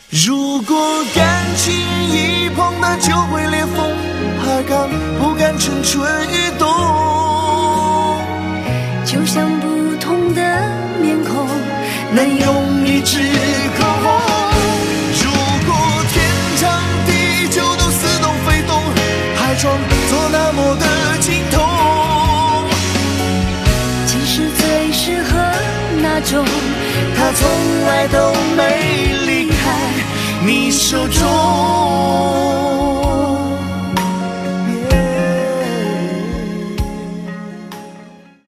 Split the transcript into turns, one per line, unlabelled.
如果感情一碰到就会裂缝，还敢不敢蠢蠢欲动？
就像不同的面孔，
能用一支口红。如果天长地久都似懂非懂，还装作那么的精通。
其实最适合那种
他从来都没离开你手中。